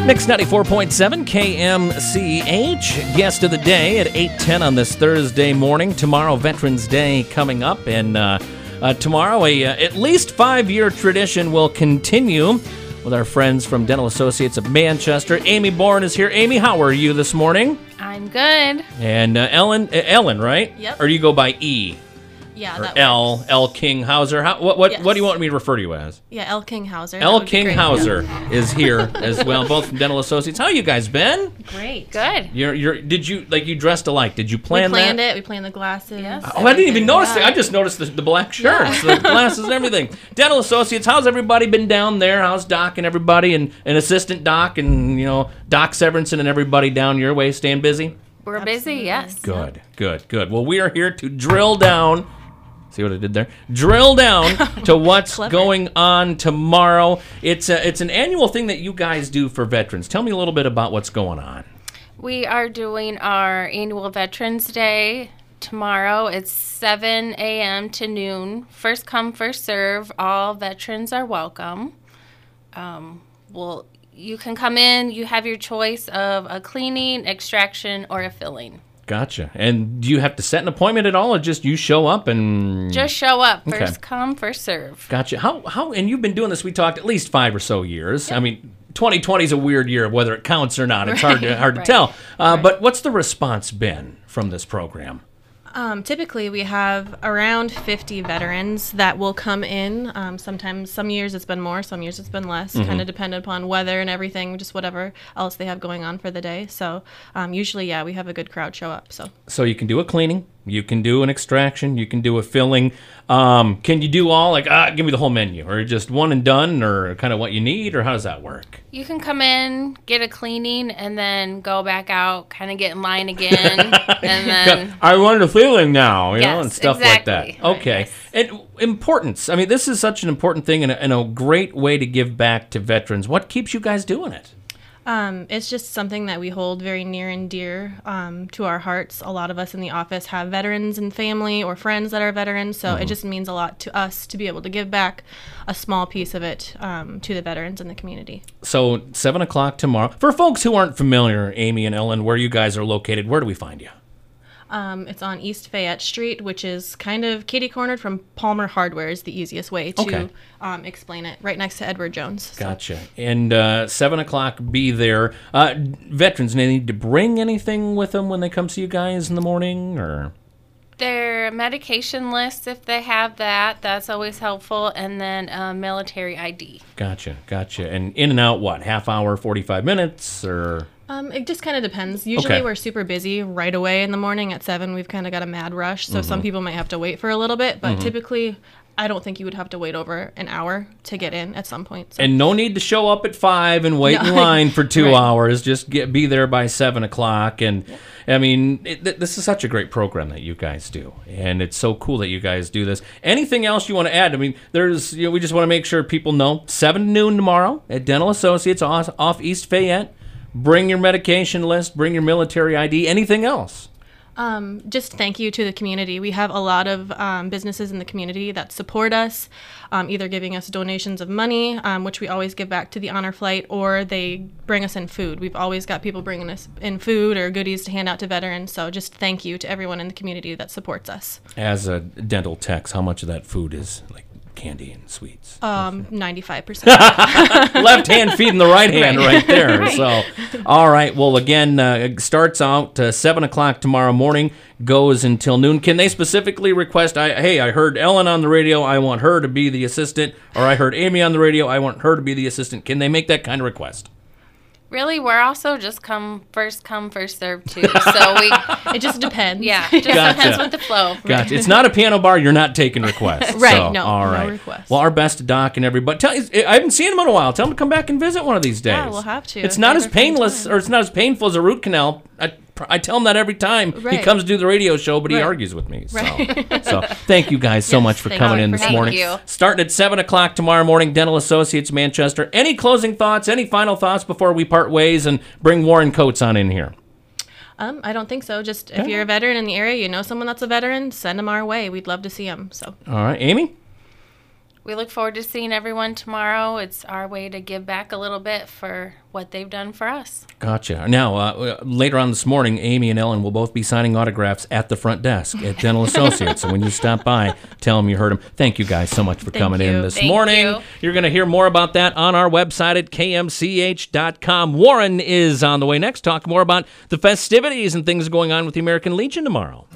Mix 94.7 KMCH. Guest of the day at 8:10 on this Thursday morning. Tomorrow, Veterans Day coming up. And tomorrow, a at least 5-year tradition will continue with our friends from Dental Associates of Manchester. Amy Bourne is here. Amy, how are you this morning? I'm good. And Ellen, right? Yep. Or do you go by E? Yeah, Or that L Kinghauser? What Yes. do you want me to refer to you as? Yeah, L. Kinghauser. L Kinghauser is here as well, both from Dental Associates. How you guys been? Great. Good. Did you dressed alike? Did you plan We planned that? it. We planned the glasses. Yes. Oh, I didn't even notice Yeah. it. I just noticed the black shirts, the glasses, and everything. Dental Associates, how's everybody been down there? How's Doc and everybody, and Assistant Doc, and Doc Severinson and everybody down your way staying busy? We're busy, yes. Good. Well, we are here to drill down. See what I did there? Drill down to what's Clever. going on tomorrow. It's an annual thing that you guys do for veterans. Tell me a little bit about what's going on. We are doing our annual Veterans Day tomorrow. It's 7 a.m. to noon. First come, first serve. All veterans are welcome. You can come in. You have your choice of a cleaning, extraction, or a filling. Gotcha. And do you have to set an appointment at all, or just you show up and... Just show up. Okay. First come, first serve. Gotcha. How? And you've been doing this, we talked, at least 5 or so years. I mean, 2020 is a weird year, whether it counts or not. It's hard to Right. tell. But what's the response been from this program? Typically, we have around 50 veterans that will come in. Sometimes, some years it's been more, some years it's been less, kind of dependent upon weather and everything, just whatever else they have going on for the day. So usually, we have a good crowd show up. So you can do a cleaning, you can do an extraction, you can do a filling. Can you do all, give me the whole menu, or just one and done, or kind of what you need, or how does that work? You can come in, get a cleaning, and then go back out, kind of get in line again, and then... I want a feeling now, Yes, and stuff exactly. like that. Okay. Yes. And importance. I mean, this is such an important thing and a great way to give back to veterans. What keeps you guys doing it? It's just something that we hold very near and dear to our hearts. A lot of us in the office have veterans and family or friends that are veterans, so it just means a lot to us to be able to give back a small piece of it to the veterans in the community. So 7 o'clock tomorrow. For folks who aren't familiar, Amy and Ellen, where you guys are located, where do we find you? It's on East Fayette Street, which is kind of kitty-cornered from Palmer Hardware is the easiest way to Okay. explain it, right next to Edward Jones. So. Gotcha. And 7 o'clock, be there. Veterans, they need to bring anything with them when they come see you guys in the morning, or... Their medication list, if they have that, that's always helpful, and then military ID. Gotcha. And in and out, what, half hour, 45 minutes, or... It just kind of depends. Usually Okay. we're super busy right away in the morning at 7. We've kind of got a mad rush, so some people might have to wait for a little bit, but typically I don't think you would have to wait over an hour to get in at some point. So. And no need to show up at 5 and wait No. in line for 2 Right. hours. Just be there by 7 o'clock. And I mean, this is such a great program that you guys do, and it's so cool that you guys do this. Anything else you want to add? I mean, we just want to make sure people know 7 to noon tomorrow at Dental Associates off East Fayette. Bring your medication list. Bring your military ID. Anything else? Just thank you to the community. We have a lot of businesses in the community that support us, either giving us donations of money, which we always give back to the Honor Flight, or they bring us in food. We've always got people bringing us in food or goodies to hand out to veterans. So just thank you to everyone in the community that supports us. As a dental tech, how much of that food is like candy and sweets? 95%. Left hand feeding the right hand right there. So, all right. Well, again, it starts out 7 o'clock tomorrow morning, goes until noon. Can they specifically request, hey, I heard Ellen on the radio, I want her to be the assistant, or I heard Amy on the radio, I want her to be the assistant? Can they make that kind of request? Really, we're also just come first serve too. So It just depends. it just Gotcha. depends with the flow. Gotcha. It's not a piano bar. You're not taking requests. Right, So, no, all no right. requests. Well, our best to Doc and everybody. I haven't seen him in a while. Tell him to come back and visit one of these days. Yeah, we'll have to. It's If not you as ever find painless, time. or it's not as painful as a root canal. I tell him that every time he Right. comes to do the radio show, but he Right. argues with me. So, Right. so thank you guys so Yes, much for thank coming you in for this having morning. us. Thank you. Starting at 7 o'clock tomorrow morning, Dental Associates Manchester. Any closing thoughts, any final thoughts before we part ways and bring Warren Coates on in here? I don't think so. Just if you're a veteran in the area, you know someone that's a veteran, send them our way. We'd love to see them. So. All right, Amy? We look forward to seeing everyone tomorrow. It's our way to give back a little bit for what they've done for us. Gotcha. Now, later on this morning, Amy and Ellen will both be signing autographs at the front desk at Dental Associates. So when you stop by, tell them you heard them. Thank you guys so much for coming in this morning. You're going to hear more about that on our website at kmch.com. Warren is on the way next. Talk more about the festivities and things going on with the American Legion tomorrow.